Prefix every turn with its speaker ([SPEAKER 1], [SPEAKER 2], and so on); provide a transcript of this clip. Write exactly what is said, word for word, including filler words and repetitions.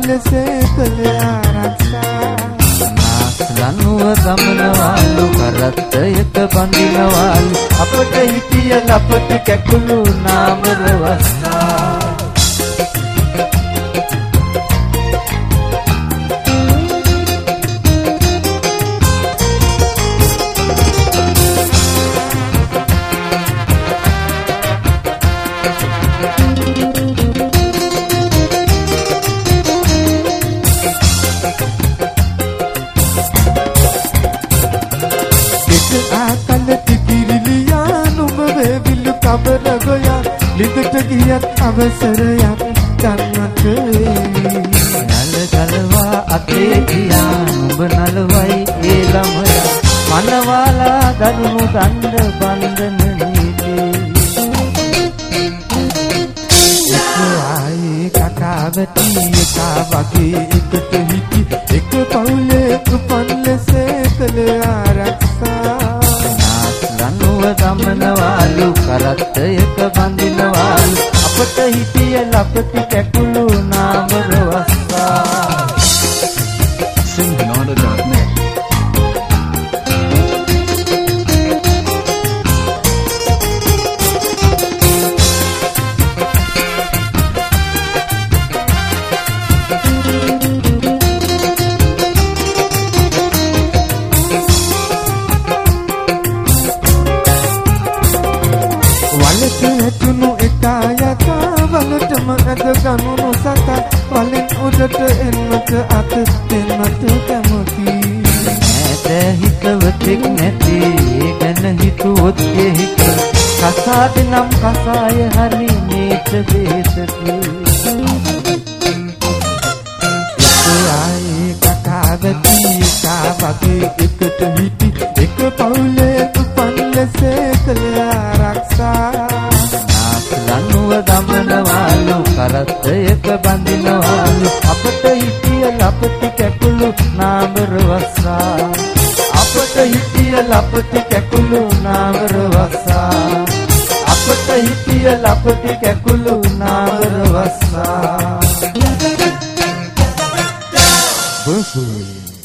[SPEAKER 1] ලෙසේ කළ ආරක්ෂා
[SPEAKER 2] ලනුව ගමනවාලු කරත්තයක බඳිනවාලු අපට හිටිය ලපට කැකුළු නාමර වස්සා
[SPEAKER 1] කබර ගොයා ලිඳට ගියත් අවසරයක් ගන්නට
[SPEAKER 2] නල ගලවා අතේ ගියා නුඹ නලවයි ඒ ළමයා මනවාලා දරුණු ගන්ධ බන්ධන නීතේ
[SPEAKER 1] එක ආයේ කකාවටි එකා වගේ එකට හිටි එක පවුලේ උපන් ලෙසේ කළ ආරක්ෂා
[SPEAKER 2] ලනුව ගමනවාලු කරත්තයක බඳිනවාලු අපට හිටිය ලපටි කැකුළු නාමර වස්සා
[SPEAKER 3] Sinhanada dot net
[SPEAKER 1] ඇතුණු එකා යකා වලටම ඇද ගනුණු සතා වලින් උඩට එන්නට අත දෙන්නට කැමති
[SPEAKER 2] නැත හිතවතෙක් නැති ගැන හිතුවොත් එහික කසාද නම් කසාය හරි මේත වේසති
[SPEAKER 1] ආයේ කකාවති එකා වගේ එකට හිටි එක පවුලේ උපන් ලෙසේ කළ ආරක්ෂා
[SPEAKER 2] ලනුව ගමනවාලු කරත්තයක බඳිනවාලු අපට හිටිය ලපටි කැකුළු නාමර වස්සා අපට හිටිය ලපටි කැකුළු නාමර වස්සා අපට හිටිය ලපටි කැකුළු නාමර වස්සා
[SPEAKER 1] Buffoon.